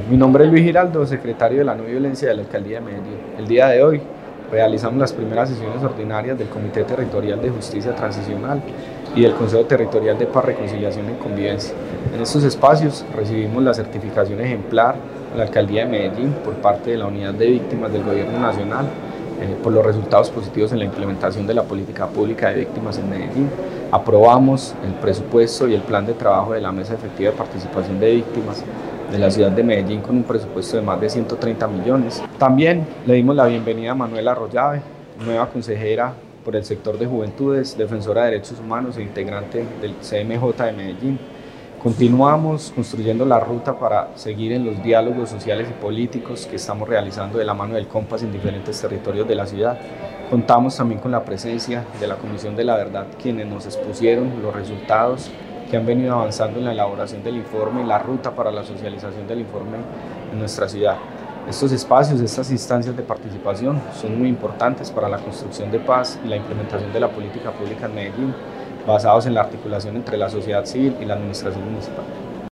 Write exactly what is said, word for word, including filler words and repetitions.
Mi nombre es Luis Giraldo, secretario de la No Violencia de la Alcaldía de Medellín. El día de hoy realizamos las primeras sesiones ordinarias del Comité Territorial de Justicia Transicional y del Consejo Territorial de Paz, Reconciliación y Convivencia. En estos espacios recibimos la certificación ejemplar a la Alcaldía de Medellín por parte de la Unidad de Víctimas del Gobierno Nacional eh, por los resultados positivos en la implementación de la política pública de víctimas en Medellín. Aprobamos el presupuesto y el plan de trabajo de la Mesa Efectiva de Participación de Víctimas de la ciudad de Medellín con un presupuesto de más de ciento treinta millones. También le dimos la bienvenida a Manuela Arroyave, nueva consejera por el sector de Juventudes, defensora de derechos humanos e integrante del C M J de Medellín. Continuamos construyendo la ruta para seguir en los diálogos sociales y políticos que estamos realizando de la mano del Compas en diferentes territorios de la ciudad. Contamos también con la presencia de la Comisión de la Verdad, quienes nos expusieron los resultados que han venido avanzando en la elaboración del informe y la ruta para la socialización del informe en nuestra ciudad. Estos espacios, estas instancias de participación son muy importantes para la construcción de paz y la implementación de la política pública en Medellín, basados en la articulación entre la sociedad civil y la administración municipal.